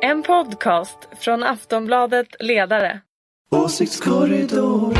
En podcast från Aftonbladet Ledare. Åsiktskorridor.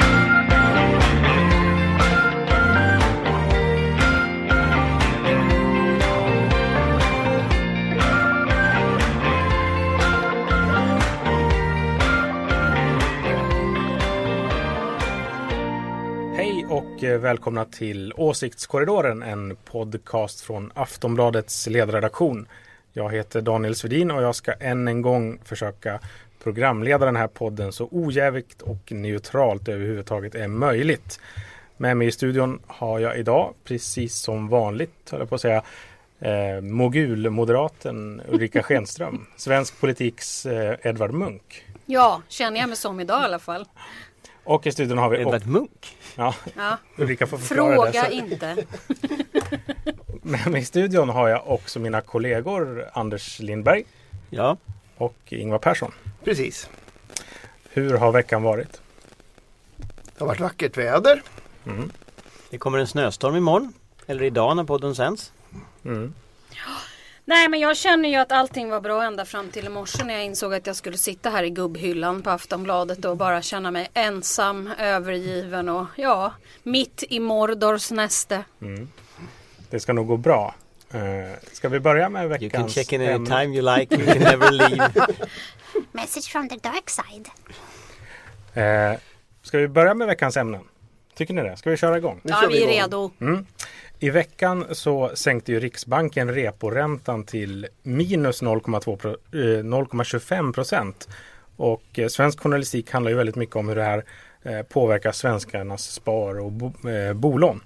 Hej och välkomna till Åsiktskorridoren, en podcast från Aftonbladets ledarredaktion. Jag heter Daniel Svedin och jag ska än en gång försöka programleda den här podden så ojävigt och neutralt överhuvudtaget är möjligt. Med mig i studion har jag idag, precis som vanligt, höll jag på att säga, mogulmoderaten Ulrika Schenström, svensk politiks Edvard Munch. Ja, känner jag mig som idag i alla fall. Och i studion har vi Edvard Munch. Ja. Ulrika får förklara Fråga det. inte. Men i studion har jag också mina kollegor Anders Lindberg Ja, och Ingvar Persson. Precis. Hur har veckan varit? Det har varit vackert väder. det kommer en snöstorm imorgon. Eller idag när podden sänds. Nej, men jag känner ju att allting var bra ända fram till i morse när jag insåg att jag skulle sitta här i gubbhyllan på Aftonbladet och bara känna mig ensam, övergiven och mitt i Mordors näste. Det ska nog gå bra. Ska vi börja med veckans You can check in any time you like. You can never leave. Message from the dark side. Ska vi börja med veckans ämnen? Tycker ni det? Ska vi köra igång? Ja, vi är redo. I veckan så sänkte ju Riksbanken reporäntan till minus 0,25%. Och svensk journalistik handlar ju väldigt mycket om hur det här påverkar svenskarnas spar och bolån.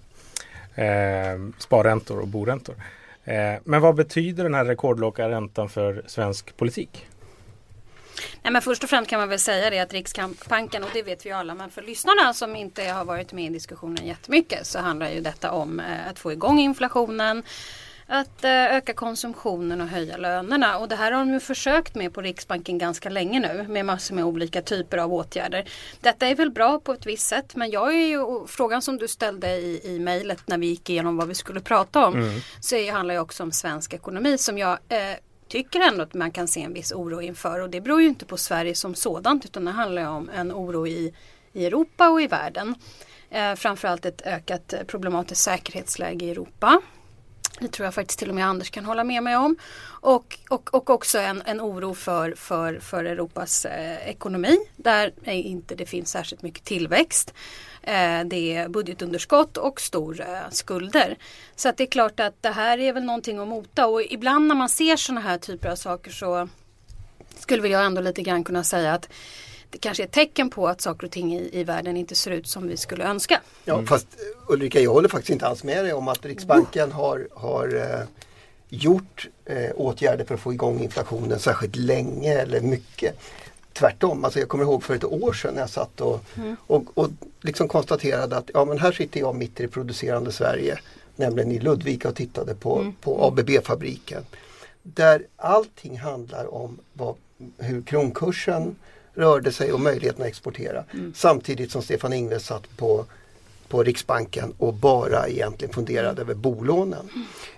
Sparräntor och boräntor. Men vad betyder den här rekordlåga räntan för svensk politik? Nej, men först och främst kan man väl säga det att Riksbanken, och det vet vi alla, men för lyssnarna som inte har varit med i diskussionen jättemycket så handlar ju detta om att få igång inflationen, att öka konsumtionen och höja lönerna. Och det här har de ju försökt med på Riksbanken ganska länge nu med massor med olika typer av åtgärder. Detta är väl bra på ett visst sätt, men jag är ju, frågan som du ställde i mejlet när vi gick igenom vad vi skulle prata om, så handlar ju också om svensk ekonomi som jag tycker ändå att man kan se en viss oro inför, och det beror ju inte på Sverige som sådant utan det handlar om en oro i Europa och i världen. Framförallt ett ökat problematiskt säkerhetsläge i Europa. Det tror jag faktiskt till och med Anders kan hålla med mig om. Och också en oro för Europas ekonomi där inte det finns särskilt mycket tillväxt. Det är budgetunderskott och stora skulder. Så att det är klart att det här är väl någonting att mota. Och ibland när man ser såna här typer av saker så skulle väl jag ändå lite grann kunna säga att det kanske är ett tecken på att saker och ting i världen inte ser ut som vi skulle önska. Ja, fast Ulrika, jag håller faktiskt inte alls med dig om att Riksbanken har gjort åtgärder för att få igång inflationen särskilt länge eller mycket. Tvärtom, alltså jag kommer ihåg för ett år sedan när jag satt och liksom konstaterade att men här sitter jag mitt i det producerande Sverige, nämligen i Ludvika, och tittade på ABB-fabriken. Där allting handlar om hur kronkursen rörde sig och möjligheten att exportera. Samtidigt som Stefan Ingves satt på Riksbanken och bara egentligen funderade över bolånen.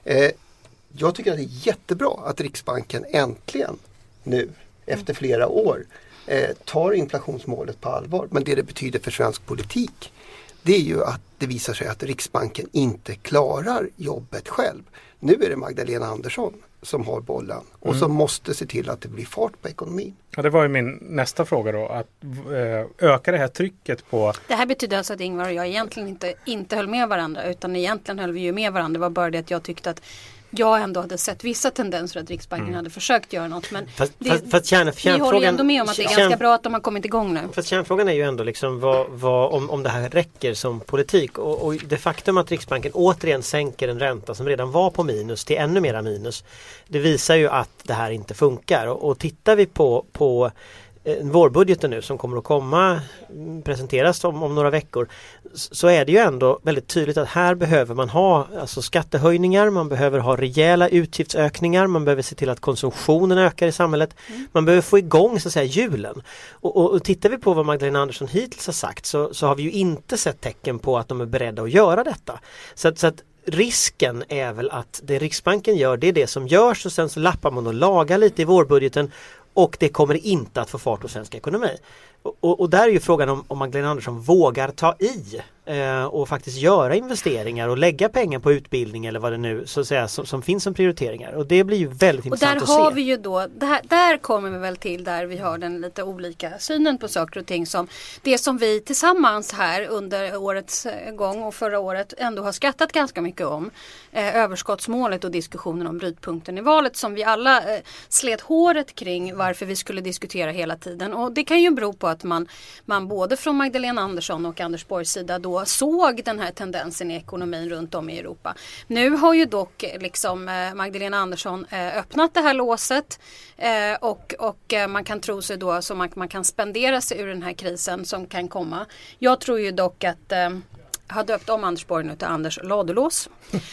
Jag tycker att det är jättebra att Riksbanken äntligen nu efter flera år tar inflationsmålet på allvar. Men det betyder för svensk politik, det är ju att det visar sig att Riksbanken inte klarar jobbet själv. Nu är det Magdalena Andersson som har bollen och som måste se till att det blir fart på ekonomin. Ja, det var ju min nästa fråga då, att öka det här trycket på... Det här betyder alltså att Ingvar och jag egentligen inte höll med varandra, utan egentligen höll vi ju med varandra. Det var bara det att jag tyckte att jag ändå hade sett vissa tendenser att Riksbanken hade försökt göra något. Men vi håller ju ändå med om att det är ganska bra att de har kommit igång nu. Fast kärnfrågan är ju ändå liksom om det här räcker som politik. Och det faktum att Riksbanken återigen sänker en ränta som redan var på minus till ännu mera minus, det visar ju att det här inte funkar. Och tittar vi på vårbudgeten nu som kommer att presenteras om några veckor, så är det ju ändå väldigt tydligt att här behöver man ha skattehöjningar, man behöver ha rejäla utgiftsökningar, man behöver se till att konsumtionen ökar i samhället, man behöver få igång så att säga hjulen. Och tittar vi på vad Magdalena Andersson hittills har sagt så har vi ju inte sett tecken på att de är beredda att göra detta. Så att risken är väl att det Riksbanken gör, det är det som görs och sen så lappar man och lagar lite i vårbudgeten och det kommer inte att få fart på svensk ekonomi. Och där är ju frågan om Magdalena Andersson vågar ta i och faktiskt göra investeringar och lägga pengar på utbildning eller vad det nu så att säga som finns som prioriteringar. Och det blir ju väldigt intressant att se. Och där har vi ju då, där kommer vi väl till där vi har den lite olika synen på saker och ting som det som vi tillsammans här under årets gång och förra året ändå har skrattat ganska mycket om. Överskottsmålet och diskussionen om brytpunkten i valet som vi alla slet håret kring varför vi skulle diskutera hela tiden. Och det kan ju bero på att man både från Magdalena Andersson och Anders Borgs sida då såg den här tendensen i ekonomin runt om i Europa. Nu har ju dock liksom Magdalena Andersson öppnat det här låset och man kan tro sig då som att man kan spendera sig ur den här krisen som kan komma. Jag tror ju dock att har döpt om Anders Borg nu till Anders Ladulås.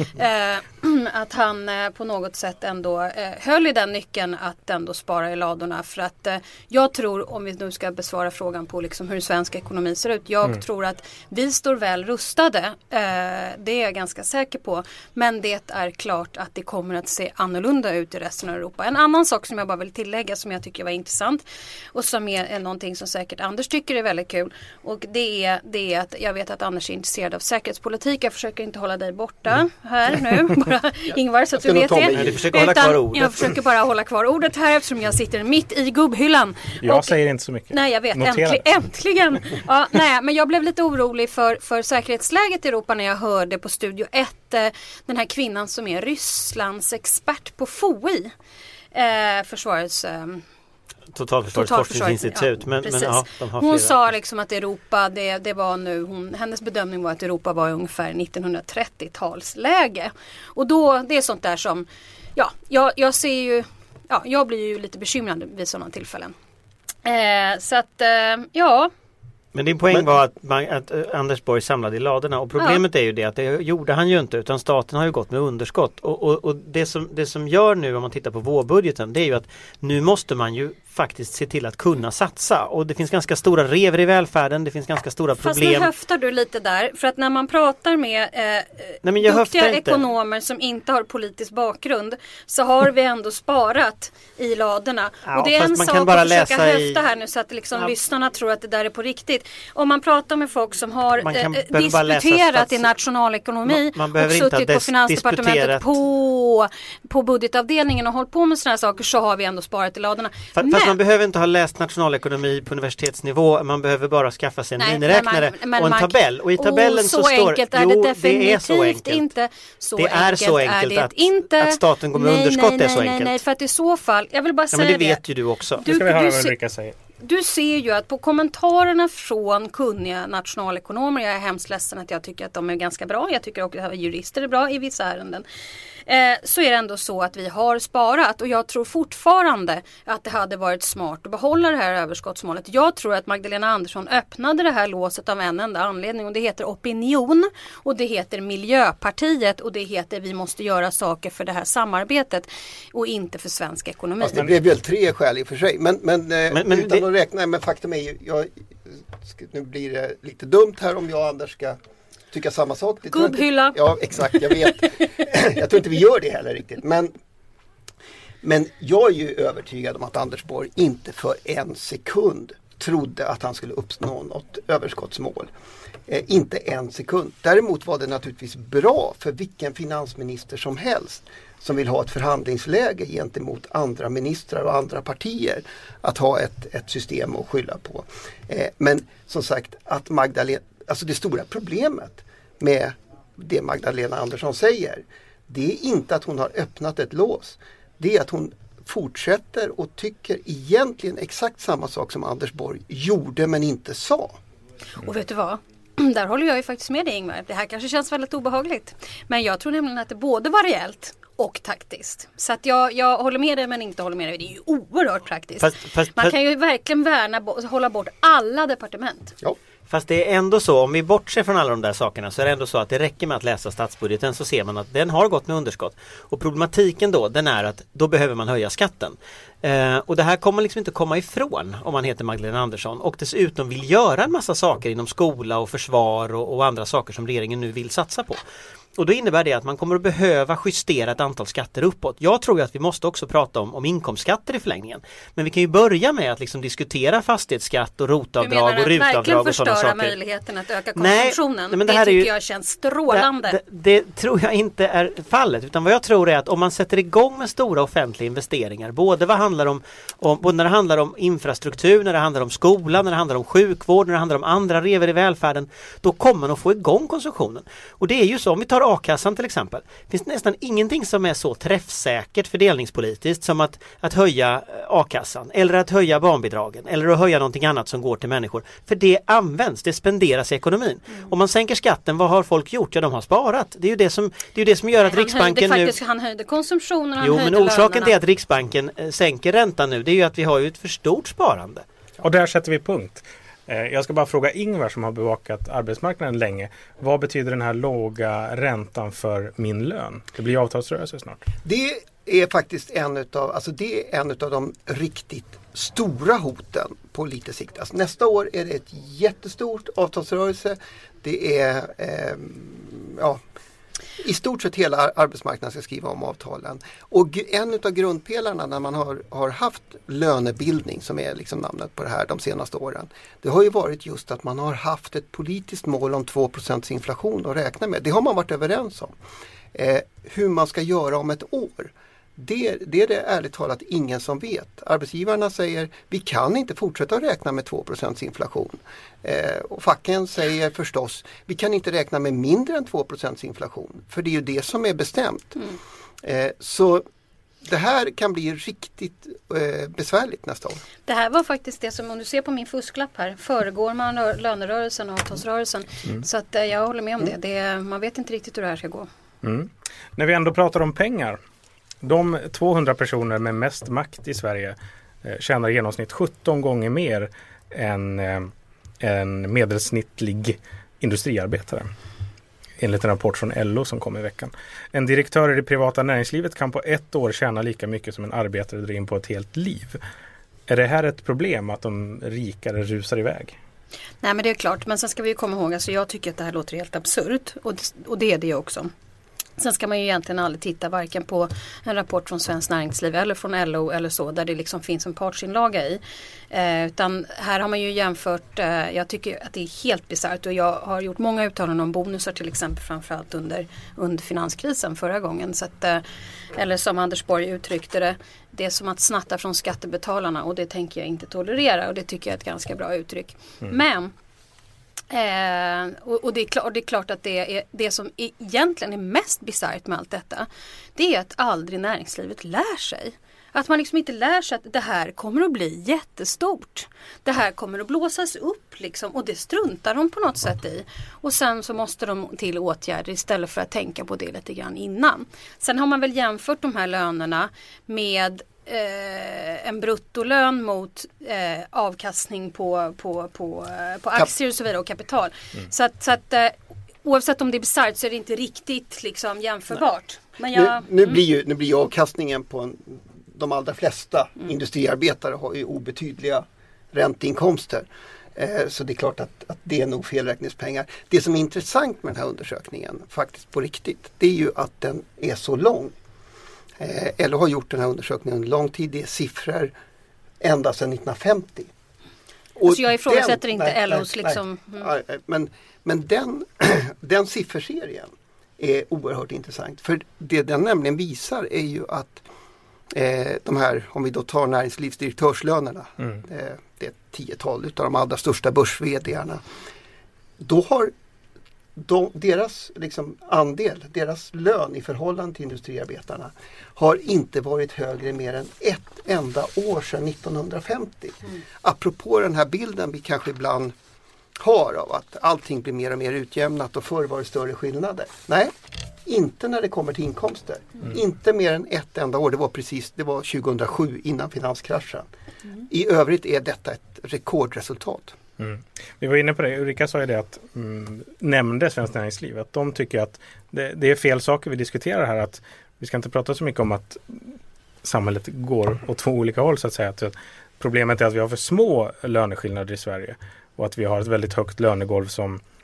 Att han på något sätt ändå höll i den nyckeln att ändå spara i ladorna. För att jag tror, om vi nu ska besvara frågan på liksom hur svensk ekonomi ser ut. Jag tror att vi står väl rustade. Det är jag ganska säker på. Men det är klart att det kommer att se annorlunda ut i resten av Europa. En annan sak som jag bara vill tillägga som jag tycker var intressant. Och som är någonting som säkert Anders tycker är väldigt kul. Och det är att jag vet att Anders är intresserad av säkerhetspolitik. Jag försöker inte hålla dig borta här nu. Bara Ingvar så att du vet det. Du försöker hålla kvar ordet. Jag försöker bara hålla kvar ordet här eftersom jag sitter mitt i gubbhyllan. Jag säger inte så mycket. Nej, jag vet. Äntligen. Ja, nej, men jag blev lite orolig för säkerhetsläget i Europa när jag hörde på Studio 1 den här kvinnan som är Rysslands expert på FOI. Försvarets... Totalförsvarets forskningsinstitut. Ja, men ja, de har hon flera. sa liksom att Europa, det var nu, hennes bedömning var att Europa var ungefär 1930-talsläge. Och då, det är sånt där som, jag ser ju, jag blir ju lite bekymrad vid sådana tillfällen. Så att, Men din poäng var att Anders Borg samlade i ladorna och problemet är ju det att det gjorde han ju inte utan staten har ju gått med underskott och det som gör nu om man tittar på vårbudgeten det är ju att nu måste man ju faktiskt se till att kunna satsa och det finns ganska stora revor i välfärden, det finns ganska stora problem. Fast nu höftar du lite där för att när man pratar med duktiga ekonomer som inte har politisk bakgrund så har vi ändå sparat i ladorna. Ja, och det är en man sak kan bara att försöka läsa höfta här nu så att liksom lyssnarna tror att det där är på riktigt. Om man pratar med folk som har disputerat i nationalekonomi och suttit på Finansdepartementet på budgetavdelningen och hållit på med sådana här saker så har vi ändå sparat i ladorna. Fast man behöver inte ha läst nationalekonomi på universitetsnivå, man behöver bara skaffa sig en miniräknare och en tabell. Och i tabellen så står enkelt är det definitivt inte. Det är så enkelt att staten går med underskott är så enkelt. Nej, för att i så fall, jag vill bara säga men det vet ju du också. Nu ska vi höra vad Ulrika säger. Du ser ju att på kommentarerna från kunniga nationalekonomer, jag är hemskt ledsen att jag tycker att de är ganska bra, jag tycker också att jurister är bra i vissa ärenden, så är det ändå så att vi har sparat och jag tror fortfarande att det hade varit smart att behålla det här överskottsmålet. Jag tror att Magdalena Andersson öppnade det här låset av en enda anledning och det heter opinion och det heter Miljöpartiet och det heter vi måste göra saker för det här samarbetet och inte för svensk ekonomi. Alltså, det blev väl 3 skäl i och för sig men utan att räkna, men faktum är ju nu blir det lite dumt här om jag och Anders ska tycka samma sak. Gubbhylla. Ja, exakt, jag vet. Jag tror inte vi gör det heller riktigt. Men jag är ju övertygad om att Anders Borg inte för en sekund trodde att han skulle uppnå något överskottsmål. Inte en sekund. Däremot var det naturligtvis bra för vilken finansminister som helst som vill ha ett förhandlingsläge gentemot andra ministrar och andra partier att ha ett system att skylla på. Men som sagt, att alltså det stora problemet med det Magdalena Andersson säger, det är inte att hon har öppnat ett lås. Det är att hon fortsätter och tycker egentligen exakt samma sak som Anders Borg gjorde men inte sa. Och vet du vad? Där håller jag ju faktiskt med dig Ingvar. Det här kanske känns väldigt obehagligt. Men jag tror nämligen att det både var reellt och taktiskt. Så att jag håller med dig men inte håller med dig. Det är ju oerhört praktiskt. Man kan ju verkligen hålla bort alla departement. Ja. Fast det är ändå så, om vi bortser från alla de där sakerna så är det ändå så att det räcker med att läsa statsbudgeten så ser man att den har gått med underskott. Och problematiken då, den är att då behöver man höja skatten. Och det här kommer man liksom inte komma ifrån om man heter Magdalena Andersson och dessutom vill göra en massa saker inom skola och försvar och andra saker som regeringen nu vill satsa på. Och då innebär det att man kommer att behöva justera ett antal skatter uppåt. Jag tror ju att vi måste också prata om inkomstskatter i förlängningen. Men vi kan ju börja med att liksom diskutera fastighetsskatt och rotavdrag och rutavdrag och sådana saker. Verkligen möjligheten att öka konsumtionen? Nej, men det tycker är ju, jag känns strålande. Det tror jag inte är fallet. Utan vad jag tror är att om man sätter igång med stora offentliga investeringar, både när det handlar om infrastruktur, när det handlar om skola, när det handlar om sjukvård, när det handlar om andra revor i välfärden, då kommer man att få igång konsumtionen. Och det är ju så, om vi tar a-kassan till exempel, finns det nästan ingenting som är så träffsäkert fördelningspolitiskt som att höja a-kassan eller att höja barnbidragen eller att höja någonting annat som går till människor. För det används, det spenderas i ekonomin. Om man sänker skatten, vad har folk gjort? Ja, de har sparat. Det är ju det som gör att Riksbanken han höjde konsumtionen. Men orsaken till att Riksbanken sänker räntan nu, det är ju att vi har ju ett för stort sparande. Och där sätter vi punkt. Jag ska bara fråga Ingvar som har bevakat arbetsmarknaden länge. Vad betyder den här låga räntan för min lön? Det blir avtalsrörelse snart. Det är faktiskt en av de riktigt stora hoten på lite sikt. Alltså nästa år är det ett jättestort avtalsrörelse. Det är i stort sett hela arbetsmarknaden ska skriva om avtalen. Och en av grundpelarna när man har haft lönebildning, som är liksom namnet på det här de senaste åren, det har ju varit just att man har haft ett politiskt mål om 2% inflation att räkna med. Det har man varit överens om. Hur man ska göra om ett år, det är det ärligt talat ingen som vet. Arbetsgivarna säger vi kan inte fortsätta att räkna med 2% inflation. Och facken säger förstås vi kan inte räkna med mindre än 2% inflation. För det är ju det som är bestämt. Så det här kan bli riktigt besvärligt nästa år. Det här var faktiskt det som, om du ser på min fusklapp här, föregår man lönerörelsen och avtalsrörelsen. Så att jag håller med om det. Man vet inte riktigt hur det här ska gå. När vi ändå pratar om pengar, de 200 personer med mest makt i Sverige tjänar i genomsnitt 17 gånger mer än en medelsnittlig industriarbetare. Enligt en rapport från LO som kom i veckan. En direktör i det privata näringslivet kan på ett år tjäna lika mycket som en arbetare drar in på ett helt liv. Är det här ett problem att de rikare rusar iväg? Nej, men det är klart. Men sen ska vi ju komma ihåg, alltså jag tycker att det här låter helt absurt. Och det är det också. Sen ska man ju egentligen aldrig titta varken på en rapport från Svenskt Näringsliv eller från LO eller så, där det liksom finns en partsinlaga i. Utan här har man ju jämfört, jag tycker att det är helt bisarrt, och jag har gjort många uttalanden om bonusar till exempel, framförallt under finanskrisen förra gången. Så att, eller som Anders Borg uttryckte det är som att snatta från skattebetalarna, och det tänker jag inte tolerera, och det tycker jag är ett ganska bra uttryck. Men och det är klart att det som egentligen är mest bisarrt med allt detta, det är att aldrig näringslivet lär sig. Att man liksom inte lär sig att det här kommer att bli jättestort. Det här kommer att blåsas upp liksom, och det struntar de på något sätt i. Och sen så måste de till åtgärder istället för att tänka på det lite grann innan. Sen har man väl jämfört de här lönerna med en bruttolön mot avkastning på aktier och så vidare och kapital. Så att oavsett om det är bisarrt så är det inte riktigt liksom jämförbart. Men nu blir ju avkastningen på de allra flesta industriarbetare har ju obetydliga ränteinkomster. Så det är klart att det är nog felräkningspengar. Det som är intressant med den här undersökningen, faktiskt på riktigt, det är ju att den är så lång. LO har gjort den här undersökningen under lång tid. Det är siffror ända sedan 1950. Så jag ifrågasätter inte LOs liksom... Men den sifferserien är oerhört intressant. För det den nämligen visar är ju att de här, om vi då tar näringslivsdirektörslönerna, det är 10-tal utav de allra största börs-vd:arna. Då har deras liksom andel, deras lön i förhållande till industriarbetarna har inte varit högre mer än ett enda år sedan 1950. Apropå den här bilden vi kanske ibland har av att allting blir mer och mer utjämnat och förr var det större skillnader. Nej, inte när det kommer till inkomster. Inte mer än ett enda år. Det var 2007 innan finanskraschen. I övrigt är detta ett rekordresultat. Vi var inne på det, Ulrika sa ju det att nämnde Svenskt Näringsliv att de tycker att det är fel saker vi diskuterar här, att vi ska inte prata så mycket om att samhället går åt två olika håll så att säga. Att problemet är att vi har för små löneskillnader i Sverige och att vi har ett väldigt högt lönegolv som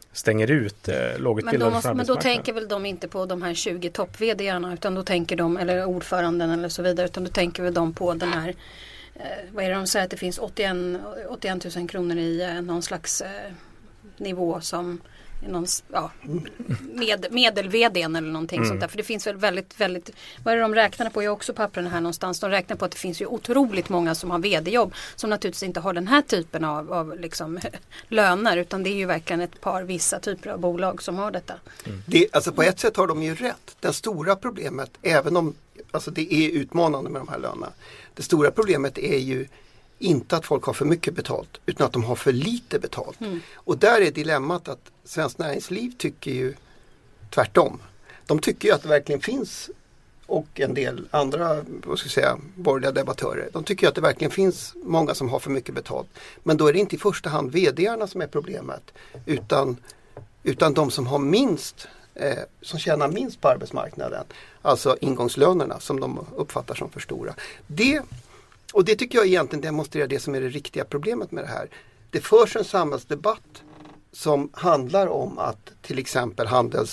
stänger ut lågutbildade från arbetsmarknaden. Men då tänker väl de inte på de här 20 topp-vd-arna, utan då tänker de, eller ordföranden eller så vidare, utan då tänker väl de på den här, vad är det de säger, att det finns 81 000 kronor i någon slags nivå som någon, medel-vdn eller någonting sånt där. För det finns väl väldigt, vad är det de räknar på? Jag har också papperna här någonstans. De räknar på att det finns ju otroligt många som har vd-jobb som naturligtvis inte har den här typen av liksom löner, utan det är ju verkligen ett par vissa typer av bolag som har detta. Alltså på ett sätt har de ju rätt. Det stora problemet, även om alltså det är utmanande med de här lönerna. Det stora problemet är ju inte att folk har för mycket betalt, utan att de har för lite betalt. Och där är dilemmat att Svenskt Näringsliv tycker ju tvärtom. De tycker ju att det verkligen finns, och en del andra borgerliga debattörer, de tycker att det verkligen finns många som har för mycket betalt. Men då är det inte i första hand vd-arna som är problemet, utan de som har minst, som tjänar minst på arbetsmarknaden. Alltså ingångslönerna som de uppfattar som för stora. Och det tycker jag egentligen demonstrerar det som är det riktiga problemet med det här. Det förs en samhällsdebatt som handlar om att till exempel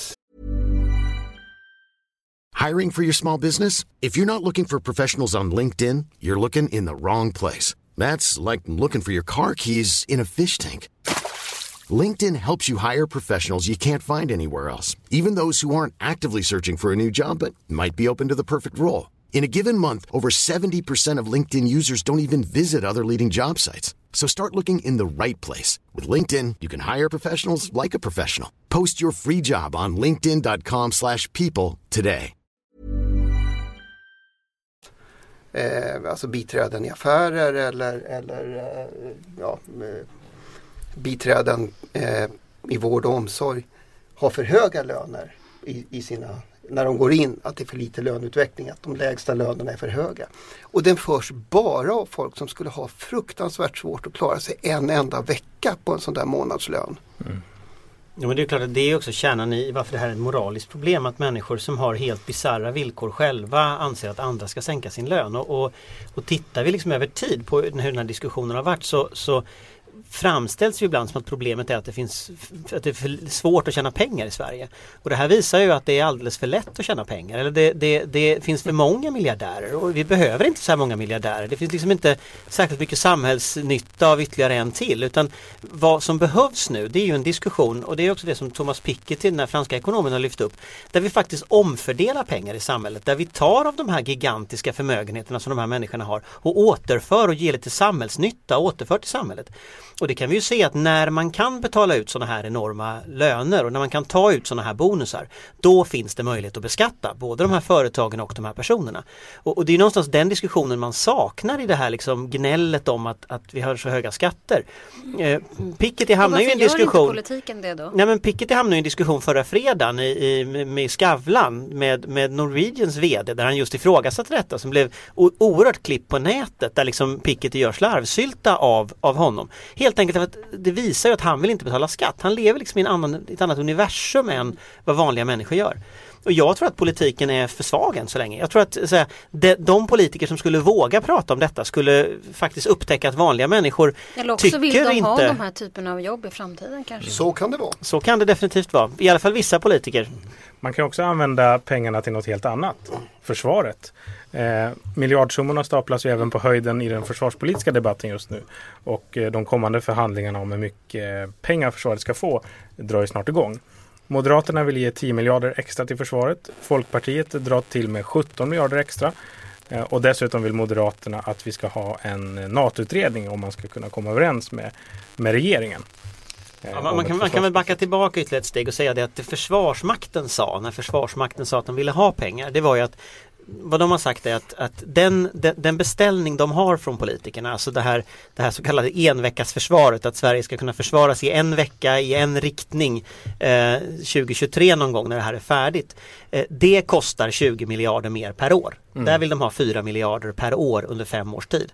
Hiring for your small business? If you're not looking for professionals on LinkedIn, you're looking in the wrong place. That's like looking for your car keys in a fish tank. LinkedIn helps you hire professionals you can't find anywhere else, even those who aren't actively searching for a new job but might be open to the perfect role. In a given month, over 70% of LinkedIn users don't even visit other leading job sites. So start looking in the right place. With LinkedIn, you can hire professionals like a professional. Post your free job on linkedin.com/people today. Alltså biträden i affärer eller biträden i vård och omsorg har för höga löner i sina, när de går in, att det är för lite löneutveckling, att de lägsta lönerna är för höga. Och den förs bara av folk som skulle ha fruktansvärt svårt att klara sig en enda vecka på en sån där månadslön. Ja, men det är klart att det är också kärnan i varför det här är ett moraliskt problem, att människor som har helt bizarra villkor själva anser att andra ska sänka sin lön. Och tittar vi liksom över tid på hur den här diskussionen har varit så framställs ju ibland som att problemet är att det är för svårt att tjäna pengar i Sverige. Och det här visar ju att det är alldeles för lätt att tjäna pengar. Eller det finns för många miljardärer, och vi behöver inte så här många miljardärer. Det finns liksom inte särskilt mycket samhällsnytta av ytterligare en till, utan vad som behövs nu, det är ju en diskussion, och det är också det som Thomas Piketty, den här franska ekonomen, har lyft upp, där vi faktiskt omfördelar pengar i samhället, där vi tar av de här gigantiska förmögenheterna som de här människorna har och återför och ger lite samhällsnytta och återför till samhället. Och det kan vi ju se att när man kan betala ut sådana här enorma löner och när man kan ta ut sådana här bonusar, då finns det möjlighet att beskatta både de här företagen och de här personerna. Och det är någonstans den diskussionen man saknar i det här liksom gnället om att vi har så höga skatter. Piketty hamnar ju i en diskussion. Politiken det då? Nej, men Piketty hamnar i en diskussion förra fredagen med Skavlan med Norwegians vd, där han just ifrågasatte detta, som blev oerhört klipp på nätet, där liksom Piketty gör slarvsylta av honom. Helt enkelt för att det visar ju att han vill inte betala skatt. Han lever liksom i ett annat universum än vad vanliga människor gör. Och jag tror att politiken är för svag än så länge. Jag tror att de politiker som skulle våga prata om detta skulle faktiskt upptäcka att vanliga människor eller också tycker vill de inte ha de här typen av jobb i framtiden kanske. Så kan det vara. Så kan det definitivt vara. I alla fall vissa politiker. Man kan också använda pengarna till något helt annat. Försvaret. Miljardsummorna staplas ju även på höjden i den försvarspolitiska debatten just nu. Och de kommande förhandlingarna om hur mycket pengar försvaret ska få drar ju snart igång. Moderaterna vill ge 10 miljarder extra till försvaret. Folkpartiet drar till med 17 miljarder extra. Och dessutom vill Moderaterna att vi ska ha en NATO-utredning om man ska kunna komma överens med regeringen. Ja, man kan väl backa tillbaka ytterligare ett steg och säga det att det Försvarsmakten sa, när Försvarsmakten sa att de ville ha pengar, det var ju att vad de har sagt är att den beställning de har från politikerna, alltså det här så kallade enveckasförsvaret, att Sverige ska kunna försvaras i en vecka i en riktning 2023 någon gång när det här är färdigt, det kostar 20 miljarder mer per år. Där vill de ha 4 miljarder per år under 5 års tid.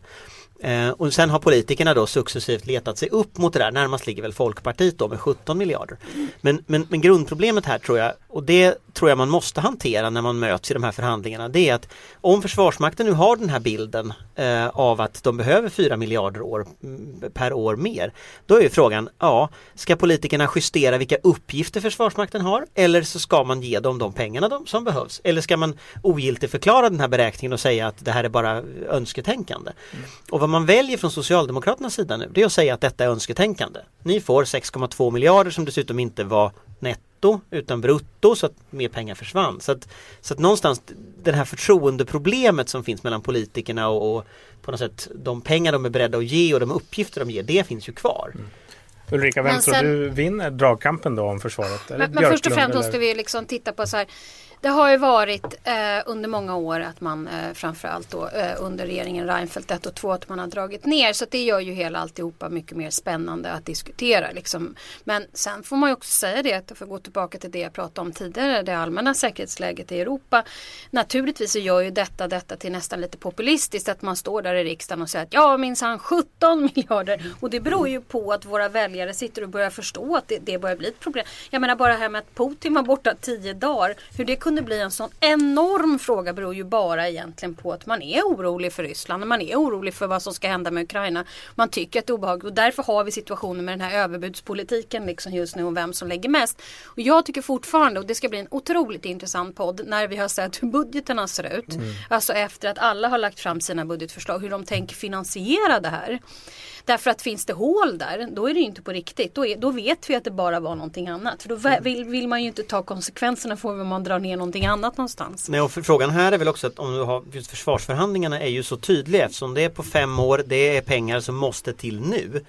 Och sen har politikerna då successivt letat sig upp mot det där. Närmast ligger väl Folkpartiet då med 17 miljarder. Men grundproblemet här tror jag, och det tror jag man måste hantera när man möts i de här förhandlingarna, det är att om Försvarsmakten nu har den här bilden av att de behöver 4 miljarder per år mer, då är ju frågan, ska politikerna justera vilka uppgifter Försvarsmakten har, eller så ska man ge dem de pengarna som behövs, eller ska man ogiltigt förklara den här beräkningen och säga att det här är bara önsketänkande. Och vad man väljer från Socialdemokraternas sida nu, det är att säga att detta är önsketänkande. Ni får 6,2 miljarder som dessutom inte var netto utan brutto, så att mer pengar försvann. Så att någonstans det här förtroendeproblemet som finns mellan politikerna och på något sätt de pengar de är beredda att ge och de uppgifter de ger, det finns ju kvar. Ulrika, vem tror du vinner dragkampen då om försvaret? Men först och främst måste vi liksom titta på så här. Det har ju varit under många år att man framförallt då under regeringen Reinfeldt 1 och 2 att man har dragit ner, så att det gör ju hela alltihopa mycket mer spännande att diskutera liksom. Men sen får man ju också säga det, att för att gå tillbaka till det jag pratade om tidigare, det allmänna säkerhetsläget i Europa, naturligtvis så gör ju detta till nästan lite populistiskt, att man står där i riksdagen och säger att minsann 17 miljarder, och det beror ju på att våra väljare sitter och börjar förstå att det börjar bli ett problem. Jag menar bara här med att Putin var borta 10 dagar, hur det kunde bli en sån enorm fråga beror ju bara egentligen på att man är orolig för Ryssland och man är orolig för vad som ska hända med Ukraina. Man tycker att det är obehagligt, och därför har vi situationen med den här överbudspolitiken liksom just nu, och vem som lägger mest. Och jag tycker fortfarande, och det ska bli en otroligt intressant podd när vi har sett hur budgeterna ser ut. Alltså efter att alla har lagt fram sina budgetförslag, hur de tänker finansiera det här. Därför att finns det hål där, då är det ju inte på riktigt. Då vet vi att det bara var någonting annat. För då vill man ju inte ta konsekvenserna för vad man drar ner någonting annat någonstans. Nej, och frågan här är väl också att om du har just försvarsförhandlingarna är ju så tydliga, eftersom det är på 5 år, det är pengar som måste till nu.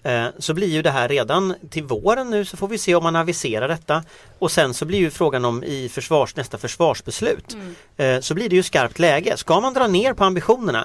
Så blir ju det här redan till våren nu, så får vi se om man aviserar detta. Och sen så blir ju frågan om i nästa försvarsbeslut. Så blir det ju skarpt läge. Ska man dra ner på ambitionerna?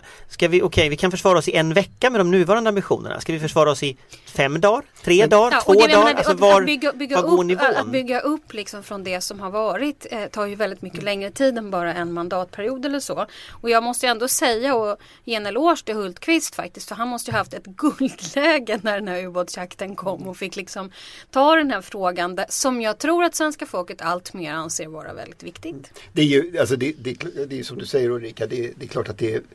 Vi kan försvara oss i 1 vecka med de nuvarande ambitionerna. Ska vi försvara oss i 5 dagar? 3 dagar? 2 dagar? Alltså var går nivån? Att bygga upp liksom från det som har varit tar ju väldigt mycket längre tid än bara en mandatperiod eller så. Och jag måste ju ändå säga och ge en eloge till Hultqvist faktiskt, för han måste ju haft ett guldläge när den här ubåtsjakten kom och fick liksom ta den här frågan som jag tror att svenska folket allt mer anser vara väldigt viktigt. Det är ju alltså det är som du säger, Ulrika, det är klart att det är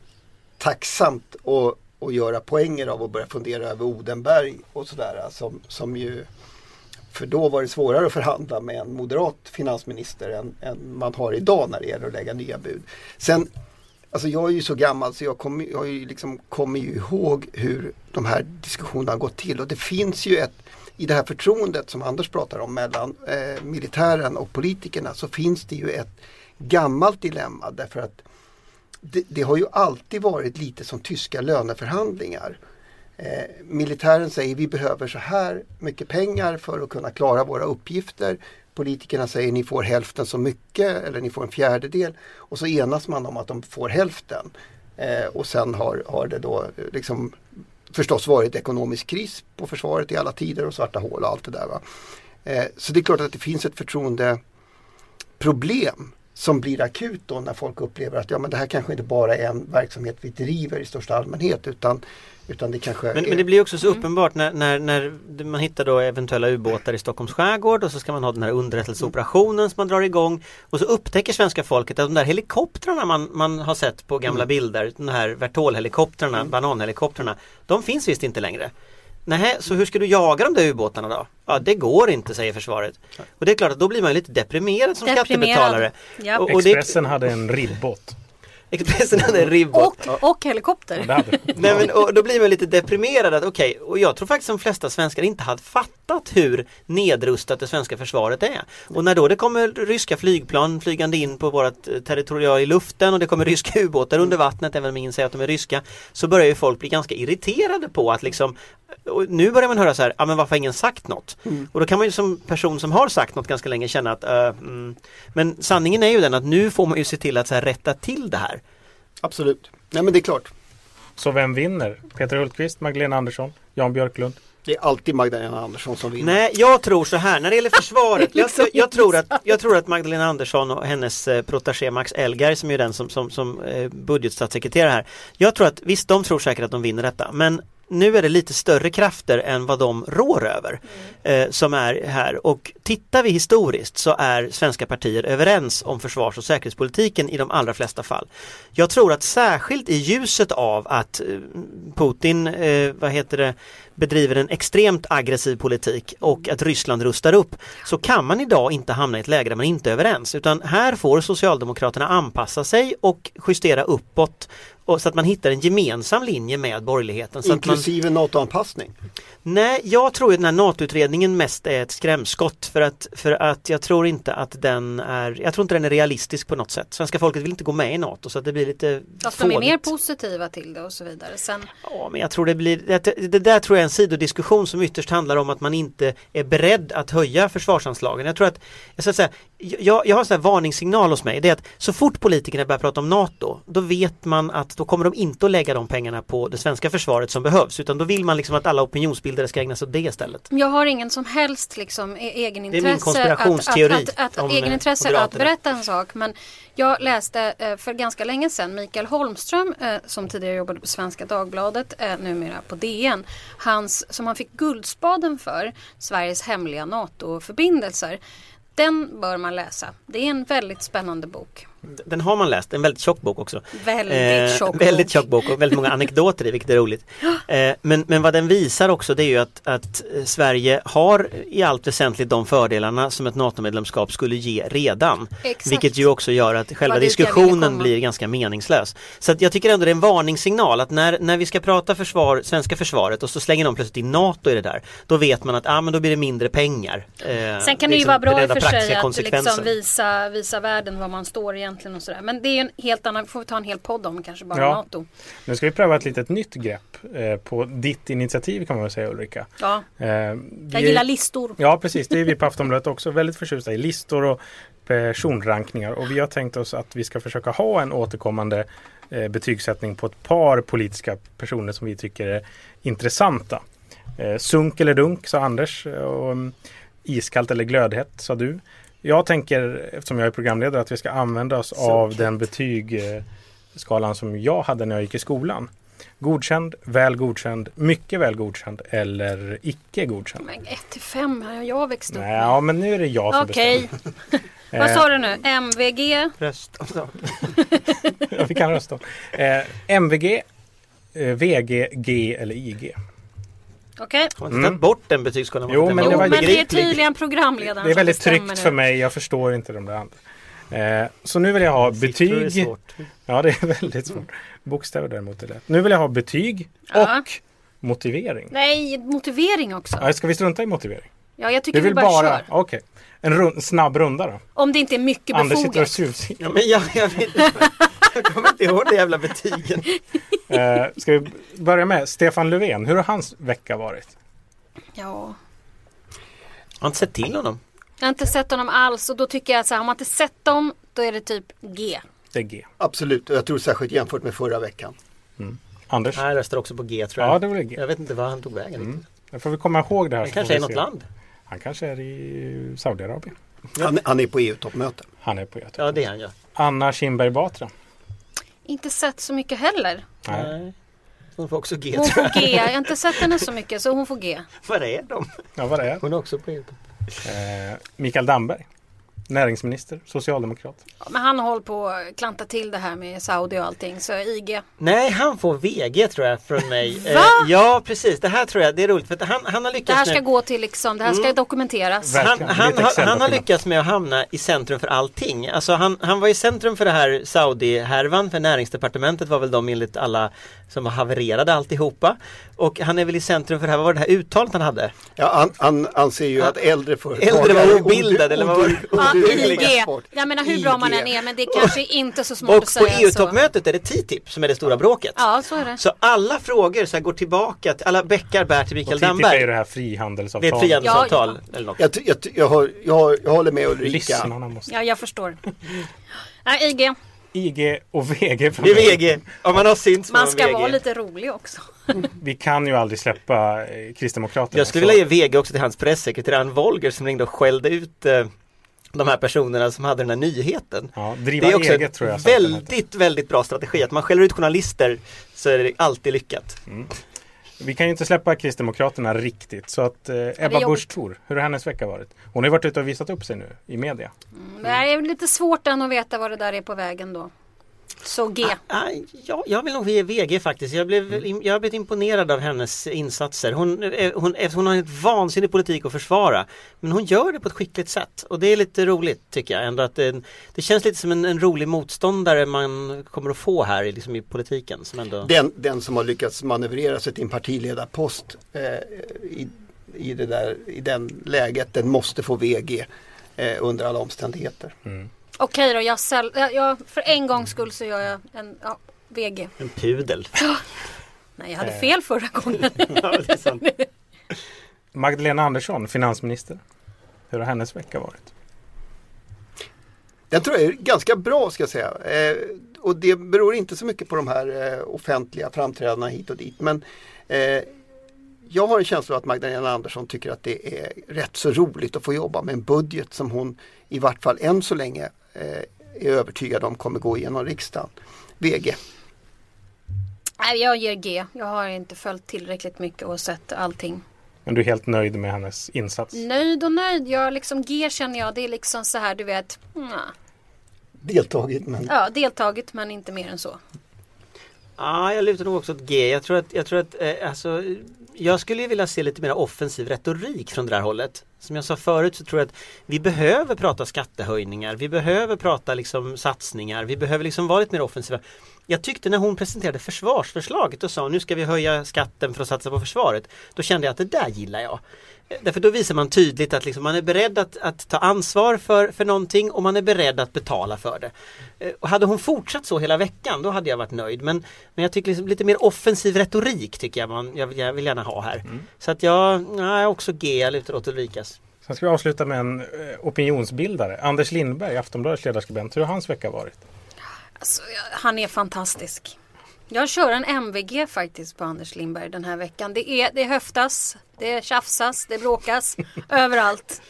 tacksamt att göra poänger av att börja fundera över Odenberg och sådär, som ju, för då var det svårare att förhandla med en moderat finansminister än man har idag när det gäller att lägga nya bud. Sen, alltså jag är ju så gammal så jag kommer ju ihåg hur de här diskussionerna har gått till, och det finns ju i det här förtroendet som Anders pratar om mellan militären och politikerna, så finns det ju ett gammalt dilemma, därför att det har ju alltid varit lite som tyska löneförhandlingar. Militären säger vi behöver så här mycket pengar för att kunna klara våra uppgifter. Politikerna säger ni får hälften så mycket eller ni får en fjärdedel, och så enas man om att de får hälften. Och sen har det då liksom förstås varit ekonomisk kris på försvaret i alla tider och svarta hål och allt det där. Va? Så det är klart att det finns ett förtroendeproblem som blir akut då när folk upplever att men det här kanske inte bara är en verksamhet vi driver i största allmänhet, utan det kanske men det blir också så uppenbart när man hittar då eventuella ubåtar i Stockholms skärgård, och så ska man ha den här underrättelseoperationen som man drar igång, och så upptäcker svenska folket att de där helikoptrarna man har sett på gamla bilder, de här Vertol-helikoptrarna, bananhelikoptrarna, de finns visst inte längre. Nej, så hur ska du jaga de där ubåtarna då? Ja, det går inte, säger försvaret. Och det är klart att då blir man lite deprimerad som skattebetalare. Ja. Och Expressen hade en ribbåt. Expressen hade en ribbåt. Och helikopter. Nej, men, och då blir man lite deprimerad att och jag tror faktiskt att de flesta svenskar inte hade fattat hur nedrustat det svenska försvaret är. Och när då det kommer ryska flygplan flygande in på vårt territorial i luften, och det kommer ryska ubåtar under vattnet, även om ingen säger att de är ryska, så börjar ju folk bli ganska irriterade på att liksom, och nu börjar man höra så här, men varför har ingen sagt något? Och då kan man ju som person som har sagt något ganska länge känna att men sanningen är ju den att nu får man ju se till att så här rätta till det här. Absolut. Nej, men det är klart. Så vem vinner? Peter Hultqvist, Magdalena Andersson, Jan Björklund? Det är alltid Magdalena Andersson som vinner. Nej, jag tror så här. När det gäller försvaret. jag tror att Magdalena Andersson och hennes protégé Max Elgar, som är den som budgetstatssekreterare här. Jag tror att, visst, de tror säkert att de vinner detta. Men nu är det lite större krafter än vad de rår över som är här. Och tittar vi historiskt så är svenska partier överens om försvars- och säkerhetspolitiken i de allra flesta fall. Jag tror att särskilt i ljuset av att Putin bedriver en extremt aggressiv politik och att Ryssland rustar upp, så kan man idag inte hamna i ett läge där man inte är överens. Utan här får Socialdemokraterna anpassa sig och justera uppåt, och så att man hittar en gemensam linje med borgerligheten. Så inklusive NATO-anpassning? Nej, jag tror att den här NATO-utredningen mest är ett skrämskott, för att jag tror inte den är realistisk på något sätt. Svenska folket vill inte gå med i NATO, så att det blir lite fast de är mer positiva till det och så vidare. Sen... Ja, men jag tror det där tror jag är en sidodiskussion som ytterst handlar om att man inte är beredd att höja försvarsanslagen. Jag tror att jag har en sån här varningssignal hos mig. Det är att så fort politikerna börjar prata om NATO, då vet man att då kommer de inte att lägga de pengarna på det svenska försvaret som behövs, utan då vill man liksom att alla opinionsbildare ska ägna sig åt det istället. Jag har ingen som helst liksom egenintresse, det är min konspirationsteori att berätta en sak, men jag läste för ganska länge sedan Mikael Holmström, som tidigare jobbade på Svenska Dagbladet, numera på DN, som han fick Guldspaden för, Sveriges hemliga NATO-förbindelser. Den bör man läsa. Det är en väldigt spännande bok. Den har man läst, en väldigt tjock bok också. Väldigt tjock bok och väldigt många anekdoter i, vilket är roligt. Men vad den visar också, det är ju att Sverige har i allt väsentligt de fördelarna som ett NATO-medlemskap skulle ge redan. Exakt. Vilket ju också gör att själva diskussionen blir ganska meningslös. Så att jag tycker ändå det är en varningssignal att när vi ska prata svenska försvaret och så slänger de plötsligt in NATO i det där, då vet man att men då blir det mindre pengar. Sen kan det ju vara bra i och för sig att liksom visa världen vad man står egentligen och sådär. Men det är en helt annan, får vi ta en hel podd om kanske bara NATO. Nu ska vi pröva ett litet nytt grepp på ditt initiativ, kan man väl säga, Ulrika. Ja, jag gillar listor. Ja, precis. Det är vi på Aftonbladet också väldigt förtjusta i, listor och personrankningar. Och vi har tänkt oss att vi ska försöka ha en återkommande betygssättning på ett par politiska personer som vi tycker är intressanta. Sunk eller dunk, sa Anders, och iskallt eller glödhett, sa du. Jag tänker, eftersom jag är programledare, att vi ska använda oss av den betygsskalan som jag hade när jag gick i skolan. Godkänd, väl godkänd, mycket väl godkänd eller icke godkänd. Men 1-5 har jag växt upp med. Ja, men nu är det jag som bestämmer. Vad sa du nu? MVG? Röst. Ja, vi kan rösta. MVG, VG, G eller IG. Okej. Har inte tagit bort den betygsskalan? Jo, men det är tydligen programledaren. Det är väldigt tryggt för mig. Jag förstår inte de där andra. Så nu vill jag ha betyg. Det är svårt. Ja, det är väldigt svårt. Bokstäver däremot är lätt. Nu vill jag ha betyg och motivering. Nej, motivering också. Ja, ska vi strunta i motivering? Ja, jag tycker vi bara kör. Okej. En snabb runda då. Om det inte är mycket befogat. Anders sitter och susar. Ja, men jag kommer inte ihåg det jävla betygen. Ska vi börja med Stefan Löfven? Hur har hans vecka varit? Ja. Jag har inte sett till honom. Jag har inte sett honom alls, och då tycker jag att har man inte sett dem, då är det typ G. Det är G. Absolut, och jag tror särskilt jämfört med förra veckan. Anders? Jag röstar också på G, tror jag. Ja, det var G. Jag vet inte vad han tog vägen. Jag får vi komma ihåg det här. Han kanske är något land. Han kanske är i Saudiarabien. Han är på EU-toppmöte. Han är på EU-toppmöte. Ja, det är han, ja. Anna Kinberg Batra. Inte sett så mycket heller. Nej. Hon får också G, hon tror jag. får G. Jag har inte sett henne så mycket, så hon får G. Vad är de? Ja, vad är? Hon är också på EU. Mikael Damberg. Näringsminister, socialdemokrat. Ja, men han håller på att klanta till det här med Saudi och allting, så IG. Nej, han får VG, tror jag, från mig. Ja, precis. Det här tror jag, det är roligt. För att han har lyckats. Det här ska gå till liksom, det här ska dokumenteras. Han har lyckats med att hamna i centrum för allting. Alltså han var i centrum för det här Saudi-härvan, för näringsdepartementet var väl de enligt alla som havererade alltihopa. Och han är väl i centrum för det här, vad var det här uttalet han hade? Ja, han anser ju att äldre var obildade, eller vad var det? IG. Jag menar hur bra man än är, men det är kanske inte så smart att säga. Och på EU-toppmötet är det TTIP som är det stora bråket. Ja, så är det. Så alla frågor så här går tillbaka till, alla bäckar bär till Mikael Damberg. Och TTIP är ju det här frihandelsavtalet. Det är ett frihandelsavtal. Ja. Eller något. Jag håller med Ulrika. Ja, jag förstår. Nej, IG. IG och VG. Det är VG. Om man har synt Man ska VG. vara lite rolig också. Vi kan ju aldrig släppa Kristdemokraterna. Jag skulle vilja ge VG också till hans pressekreterare Volger som ringde och skällde ut de här personerna som hade den här nyheten. Ja, driva det är också eget, tror jag. Väldigt bra strategi. Att man skäller ut journalister så är det alltid lyckat. Vi kan ju inte släppa Kristdemokraterna riktigt. Så att Ebba Busch Thor, hur har hennes vecka varit? Hon har ju varit ute och visat upp sig nu i media. Det är lite svårt än att veta vad det där är på vägen då. Så G. Jag vill nog ge VG faktiskt. Jag har blivit imponerad av hennes insatser. Hon har en vansinnig politik att försvara. Men hon gör det på ett skickligt sätt. Och det är lite roligt tycker jag. Ändå att det känns lite som en rolig motståndare man kommer att få här liksom i politiken. Som ändå... Den som har lyckats manövrera sig till en partiledarpost i den läget, den måste få VG under alla omständigheter. Okej då, jag för en gångs skull så gör jag en VG. En pudel. Nej, jag hade fel förra gången. Ja, det är sant. Magdalena Andersson, finansminister. Hur har hennes vecka varit? Den tror jag är ganska bra ska jag säga. Och det beror inte så mycket på de här offentliga framträdandena hit och dit. Men jag har en känsla av att Magdalena Andersson tycker att det är rätt så roligt att få jobba med en budget som hon i vart fall än så länge är övertygad om kommer gå igenom riksdagen. VG. Nej, jag ger G. Jag har inte följt tillräckligt mycket och sett allting. Men du är helt nöjd med hennes insats? Nöjd och nöjd. Jag liksom G känner jag. Det är liksom så här, du vet. Deltagit men... Ja, deltagit men inte mer än så. Ja, jag lutar nog också ett G. Jag tror att alltså, jag skulle vilja se lite mer offensiv retorik från det här hållet. Som jag sa förut så tror jag att vi behöver prata skattehöjningar. Vi behöver prata liksom satsningar. Vi behöver liksom vara lite mer offensiva. Jag tyckte när hon presenterade försvarsförslaget och sa nu ska vi höja skatten för att satsa på försvaret. Då kände jag att det där gillar jag. Därför då visar man tydligt att liksom man är beredd att ta ansvar för någonting och man är beredd att betala för det. Och hade hon fortsatt så hela veckan då hade jag varit nöjd. Men jag tycker liksom lite mer offensiv retorik tycker jag vill gärna ha här. Så att jag är också G, jag lutar åt Ulrikas. Sen ska vi avsluta med en opinionsbildare. Anders Lindberg, Aftonbladets ledarskribent. Hur har hans vecka varit? Alltså, han är fantastisk. Jag kör en MVG faktiskt på Anders Lindberg den här veckan. Det höftas, det tjafsas, det bråkas överallt.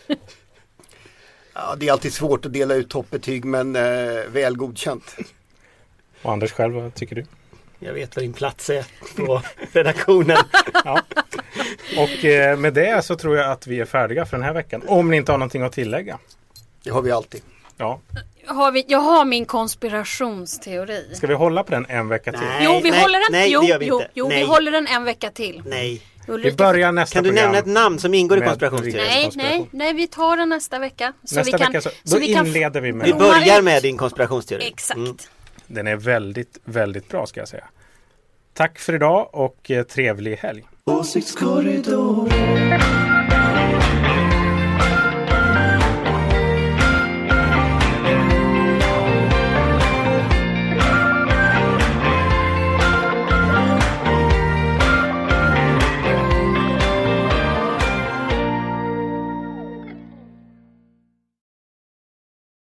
Ja, det är alltid svårt att dela ut toppbetyg men väl godkänt. Och Anders själv, vad tycker du? Jag vet vad din plats är på redaktionen. Ja. Och med det så tror jag att vi är färdiga för den här veckan. Om ni inte har någonting att tillägga. Det har vi alltid. Ja. Jag har min konspirationsteori. Ska vi hålla på den en vecka till? Jo, vi håller den. Nej, det gör vi inte. Jo, Nej. vi håller den en vecka till. Nej. Vi börjar nästa Kan du program. nämna ett namn som ingår i konspirationsteorin? Nej, vi tar den nästa vecka. Nästa vecka så inleder vi med Vi börjar med din konspirationsteori. Exakt. Den är väldigt, väldigt bra ska jag säga. Tack för idag och trevlig helg. Åsiktskorridoren.